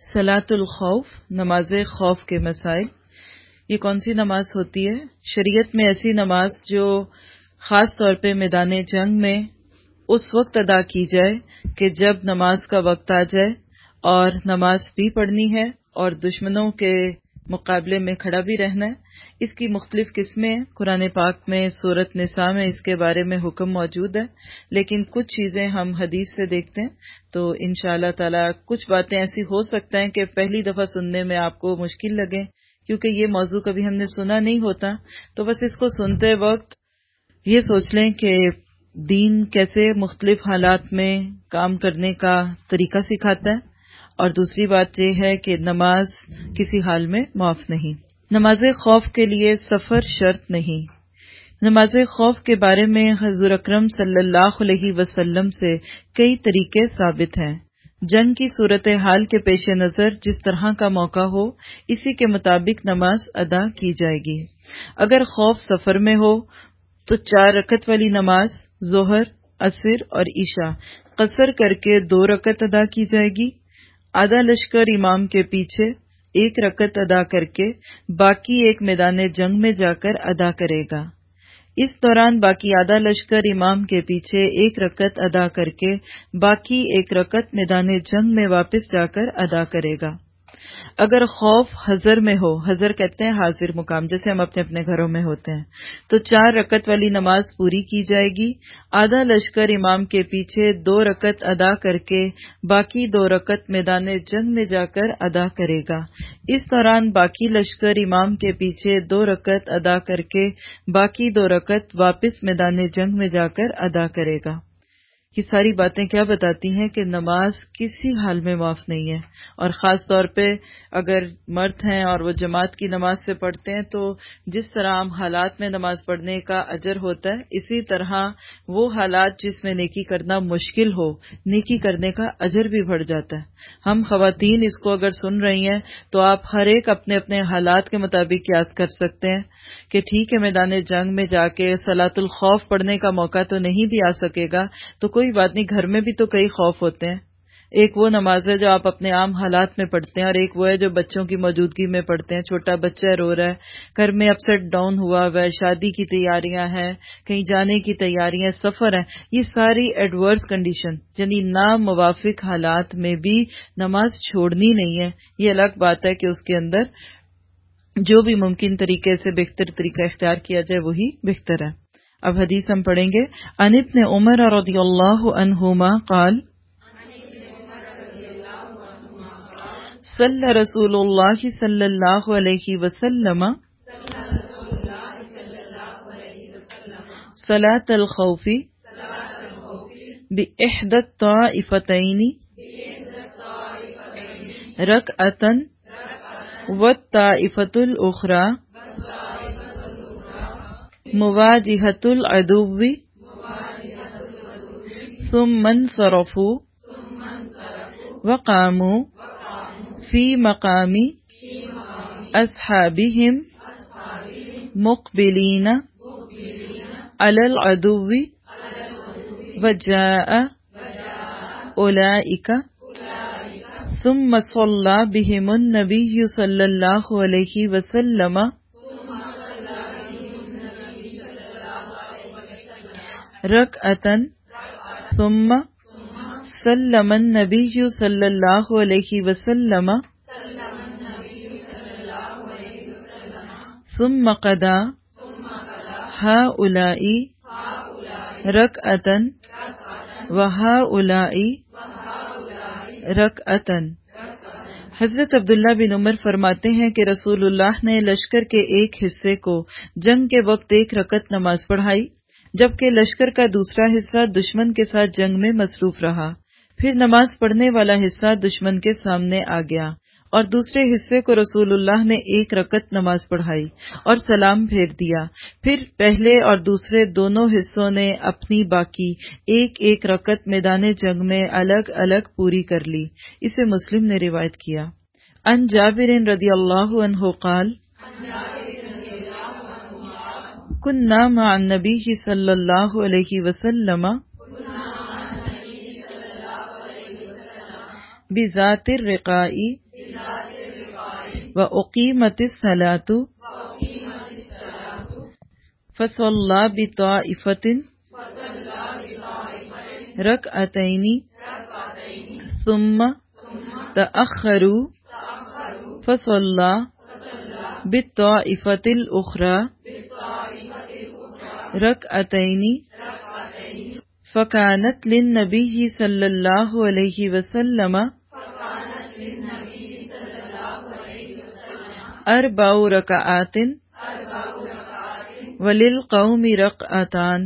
صلاۃ الخوف، نماز خوف کے مسائل۔ یہ کون سی نماز ہوتی ہے؟ شریعت میں ایسی نماز جو خاص طور پہ میدان جنگ میں اس وقت ادا کی جائے کہ جب نماز کا وقت آ جائے اور نماز بھی پڑھنی ہے اور دشمنوں کے مقابلے میں کھڑا بھی رہنا ہے۔ اس کی مختلف قسمیں ہیں۔ قرآن پاک میں سورۃ نساء میں اس کے بارے میں حکم موجود ہے، لیکن کچھ چیزیں ہم حدیث سے دیکھتے ہیں تو انشاءاللہ تعالی کچھ باتیں ایسی ہو سکتا ہے کہ پہلی دفعہ سننے میں آپ کو مشکل لگے، کیونکہ یہ موضوع کبھی ہم نے سنا نہیں ہوتا۔ تو بس اس کو سنتے وقت یہ سوچ لیں کہ دین کیسے مختلف حالات میں کام کرنے کا طریقہ سکھاتا ہے، اور دوسری بات یہ ہے کہ نماز کسی حال میں معاف نہیں۔ نماز خوف کے لیے سفر شرط نہیں۔ نماز خوف کے بارے میں حضور اکرم صلی اللہ علیہ وسلم سے کئی طریقے ثابت ہیں۔ جنگ کی صورتحال کے پیش نظر جس طرح کا موقع ہو اسی کے مطابق نماز ادا کی جائے گی۔ اگر خوف سفر میں ہو تو 4 رکعت والی نماز ظہر، عصر اور عشاء قصر کر کے 2 رکعت ادا کی جائے گی۔ آدھا لشکر امام کے پیچھے 1 رکعت ادا کر کے باقی ایک میدان جنگ میں جا کر ادا کرے گا۔ اس دوران باقی آدھا لشکر امام کے پیچھے 1 رکعت ادا کر کے باقی 1 رکعت میدان جنگ میں واپس جا کر ادا کرے گا۔ اگر خوف حضر میں ہو، حضر کہتے ہیں حاضر مقام، جیسے ہم اپنے اپنے گھروں میں ہوتے ہیں، تو 4 رکعت والی نماز پوری کی جائے گی۔ آدھا لشکر امام کے پیچھے 2 رکعت ادا کر کے باقی 2 رکعت میدان جنگ میں جا کر ادا کرے گا۔ اس دوران باقی لشکر امام کے پیچھے 2 رکعت ادا کر کے باقی 2 رکعت واپس میدان جنگ میں جا کر ادا کرے گا۔ یہ ساری باتیں کیا بتاتی ہیں کہ نماز کسی حال میں معاف نہیں ہے، اور خاص طور پہ اگر مرد ہیں اور وہ جماعت کی نماز سے پڑھتے ہیں تو جس طرح عام حالات میں نماز پڑھنے کا اجر ہوتا ہے، اسی طرح وہ حالات جس میں نیکی کرنا مشکل ہو، نیکی کرنے کا اجر بھی بڑھ جاتا ہے۔ ہم خواتین اس کو اگر سن رہی ہیں تو آپ ہر ایک اپنے اپنے حالات کے مطابق قیاس کر سکتے ہیں کہ ٹھیک ہے میدان جنگ میں جا کے صلاۃ الخوف پڑھنے کا موقع تو نہیں بھی آ سکے گا، تو کوئی بات نہیں، گھر میں بھی تو کئی خوف ہوتے ہیں۔ ایک وہ نماز ہے جو آپ اپنے عام حالات میں پڑھتے ہیں، اور ایک وہ ہے جو بچوں کی موجودگی میں پڑھتے ہیں۔ چھوٹا بچہ رو رہا ہے، گھر میں اپ سیٹ ڈاؤن ہوا ہوا ہے، شادی کی تیاریاں ہیں، کہیں جانے کی تیاریاں، سفر ہیں، یہ ساری ایڈورس کنڈیشن یعنی ناموافق حالات میں بھی نماز چھوڑنی نہیں ہے۔ یہ الگ بات ہے کہ اس کے اندر جو بھی ممکن طریقے سے بہتر طریقہ اختیار کیا جائے وہی بہتر ہے۔ اب حدیث ہم پڑھیں گے۔ عن ابن عمر رضی اللہ عنہما قال صلی رسول اللہ صلی اللہ علیہ وسلم صلاۃ الخوف بإحدى الطائفتين ركعة والطائفة الأخرى مواجهة العدو ثم انصرفوا وقاموا في مقام أصحابهم مقبلين على العدو وجاء أولئك ثم صلى بهم النبي صلى الله عليه وسلم ركعة ثم سلم النبي صلى الله عليه وسلم ثم قضى هؤلاء ركعة وهؤلاء ركعة۔ حضرت عبداللہ بن عمر فرماتے ہیں کہ رسول اللہ نے لشکر کے ایک حصے کو جنگ کے وقت 1 رکعت نماز پڑھائی، جبکہ لشکر کا دوسرا حصہ دشمن کے ساتھ جنگ میں مصروف رہا۔ پھر نماز پڑھنے والا حصہ دشمن کے سامنے آ گیا اور دوسرے حصے کو رسول اللہ نے 1 رکعت نماز پڑھائی اور سلام پھیر دیا۔ پھر پہلے اور دوسرے دونوں حصوں نے اپنی باقی 1 رکعت میدان جنگ میں الگ الگ پوری کر لی۔ اسے مسلم نے روایت کیا۔ عن جابر رضی اللہ عنہ قال كنا مع النبي صلى الله عليه وسلم بذات الرقاء وأقيمت الصلاة فصلى بطائفة ركعتين ثم تأخروا فصلى بالطائفة الأخرى ركعتين فكانت للنبي صلى الله عليه وسلم 4 ركعات وللقوم ركعتان۔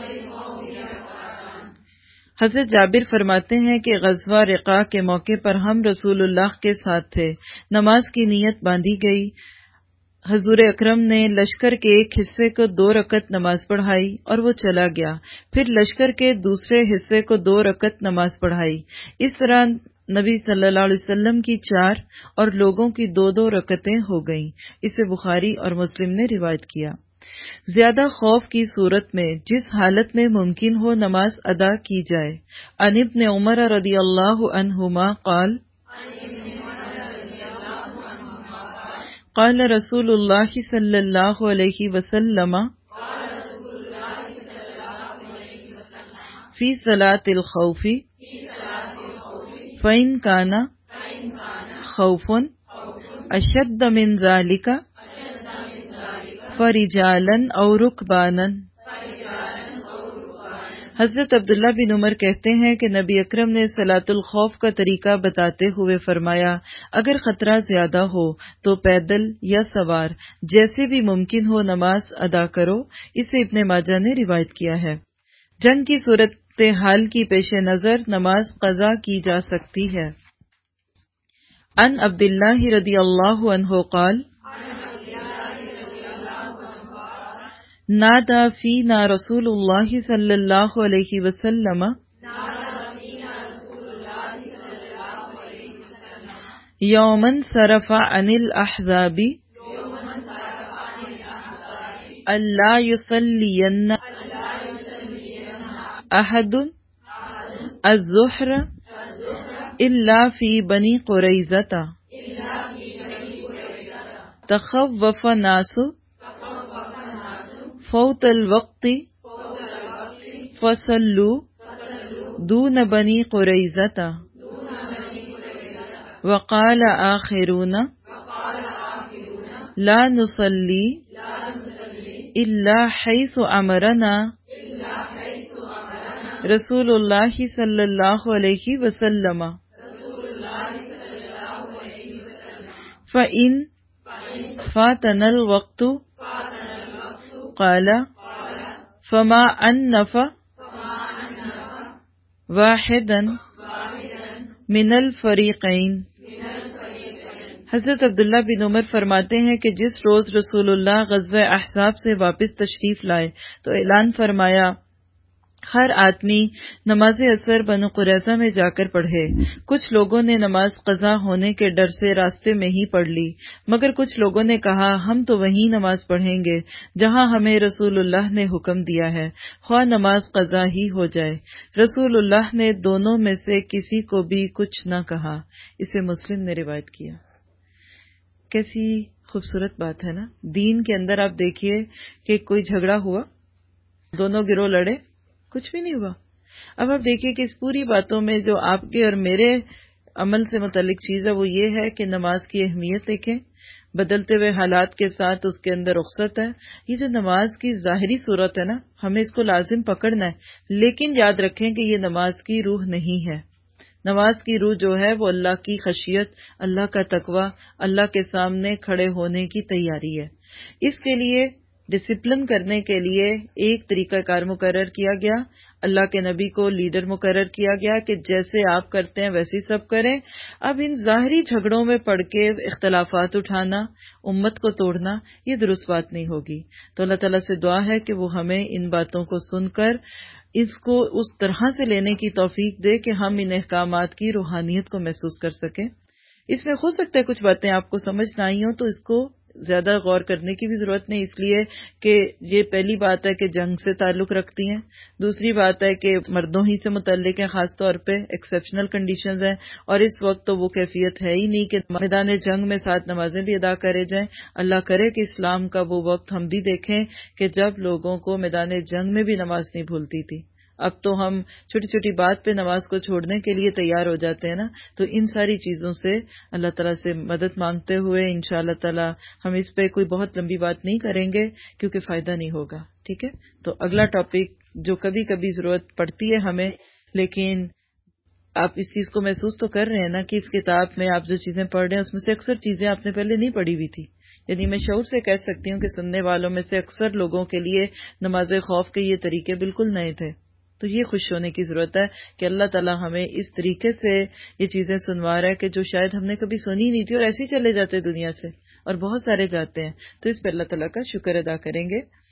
حضرت جابر فرماتے ہیں کہ غزوہ رقاع کے موقع پر ہم رسول اللہ کے ساتھ تھے، نماز کی نیت باندھی گئی، حضور اکرم نے لشکر کے ایک حصے کو 2 رکعت نماز پڑھائی اور وہ چلا گیا، پھر لشکر کے دوسرے حصے کو 2 رکعت نماز پڑھائی، اس طرح نبی صلی اللہ علیہ وسلم کی 4 اور لوگوں کی 2 رکعتیں ہو گئیں۔ اسے بخاری اور مسلم نے روایت کیا۔ زیادہ خوف کی صورت میں جس حالت میں ممکن ہو نماز ادا کی جائے۔ عن ابن عمر رضی اللہ عنہما قال قال رسول اللہ صلی اللہ علیہ وسلم فی صلاة الخوف فإن كان خوف أشد من ذلك فرجالا أو ركبانا۔ حضرت عبداللہ بن عمر کہتے ہیں کہ نبی اکرم نے صلاۃ الخوف کا طریقہ بتاتے ہوئے فرمایا، اگر خطرہ زیادہ ہو تو پیدل یا سوار جیسے بھی ممکن ہو نماز ادا کرو۔ اسے ابن ماجہ نے روایت کیا ہے۔ جنگ کی صورتحال کی پیش نظر نماز قضا کی جا سکتی ہے۔ عن عبداللہ رضی اللہ عنہ قال نادى فينا رسول الله صلى الله عليه وسلم يوما صرف عن الأحزاب ألا يصلين أحد الظهر إلا في بني قريظة تخوف ناس فوت الوقت فصلوا دون بني قريظة وقال آخرون لا نصلي إلا حيث أمرنا رسول اللہ صلی اللہ علیہ وسلم۔ فإن فاتنا الوقت قال فما أنف واحدا من الفریقین۔ حضرت عبداللہ بن عمر فرماتے ہیں کہ جس روز رسول اللہ غزوہ احزاب سے واپس تشریف لائے تو اعلان فرمایا، ہر آدمی نماز اثر بنو قریظہ میں جا کر پڑھے۔ کچھ لوگوں نے نماز قضا ہونے کے ڈر سے راستے میں ہی پڑھ لی، مگر کچھ لوگوں نے کہا ہم تو وہیں نماز پڑھیں گے جہاں ہمیں رسول اللہ نے حکم دیا ہے، خواہ نماز قضا ہی ہو جائے۔ رسول اللہ نے دونوں میں سے کسی کو بھی کچھ نہ کہا۔ اسے مسلم نے روایت کیا۔ کیسی خوبصورت بات ہے نا۔ دین کے اندر آپ دیکھیے کہ کوئی جھگڑا ہوا، دونوں گروہ لڑے، کچھ بھی نہیں ہوا۔ اب آپ دیکھیے کہ اس پوری باتوں میں جو آپ کے اور میرے عمل سے متعلق چیز ہے وہ یہ ہے کہ نماز کی اہمیت دیکھیں، بدلتے ہوئے حالات کے ساتھ اس کے اندر رخصت ہے۔ یہ جو نماز کی ظاہری صورت ہے نا، ہمیں اس کو لازم پکڑنا ہے، لیکن یاد رکھیں کہ یہ نماز کی روح نہیں ہے۔ نماز کی روح جو ہے وہ اللہ کی خشیت، اللہ کا تقوی، اللہ کے سامنے کھڑے ہونے کی تیاری ہے۔ اس کے لیے ڈسپلن کرنے کے لیے ایک طریقہ کار مقرر کیا گیا، اللہ کے نبی کو لیڈر مقرر کیا گیا کہ جیسے آپ کرتے ہیں ویسے سب کریں۔ اب ان ظاہری جھگڑوں میں پڑ کے اختلافات اٹھانا، امت کو توڑنا، یہ درست بات نہیں ہوگی۔ تو اللہ تعالیٰ سے دعا ہے کہ وہ ہمیں ان باتوں کو سن کر اس کو اس طرح سے لینے کی توفیق دے کہ ہم ان احکامات کی روحانیت کو محسوس کر سکیں۔ اس میں ہو سکتا ہے کچھ باتیں آپ کو سمجھ نہ آئی ہوں تو اس کو زیادہ غور کرنے کی بھی ضرورت نہیں، اس لیے کہ یہ پہلی بات ہے کہ جنگ سے تعلق رکھتی ہیں، دوسری بات ہے کہ مردوں ہی سے متعلق ہیں، خاص طور پہ ایکسیپشنل کنڈیشنز ہیں، اور اس وقت تو وہ کیفیت ہے ہی نہیں کہ میدان جنگ میں 7 نمازیں بھی ادا کرے جائیں۔ اللہ کرے کہ اسلام کا وہ وقت ہم بھی دیکھیں کہ جب لوگوں کو میدان جنگ میں بھی نماز نہیں بھولتی تھی۔ اب تو ہم چھوٹی چھوٹی بات پہ نماز کو چھوڑنے کے لیے تیار ہو جاتے ہیں نا، تو ان ساری چیزوں سے اللہ تعالیٰ سے مدد مانگتے ہوئے انشاءاللہ تعالیٰ ہم اس پہ کوئی بہت لمبی بات نہیں کریں گے کیونکہ فائدہ نہیں ہوگا، ٹھیک ہے؟ تو اگلا ٹاپک جو کبھی کبھی ضرورت پڑتی ہے ہمیں، لیکن آپ اس چیز کو محسوس تو کر رہے ہیں نا کہ اس کتاب میں آپ جو چیزیں پڑھ رہے ہیں اس میں سے اکثر چیزیں آپ نے پہلے نہیں پڑھی ہوئی تھی۔ یعنی میں شعور سے کہہ سکتی ہوں کہ سننے والوں میں سے اکثر لوگوں کے لیے نماز خوف کے یہ طریقے بالکل نئے تھے۔ تو یہ خوش ہونے کی ضرورت ہے کہ اللہ تعالیٰ ہمیں اس طریقے سے یہ چیزیں سنوا رہا ہے کہ جو شاید ہم نے کبھی سنی نہیں تھی، اور ایسے ہی چلے جاتے دنیا سے، اور بہت سارے جاتے ہیں، تو اس پہ اللہ تعالیٰ کا شکر ادا کریں گے۔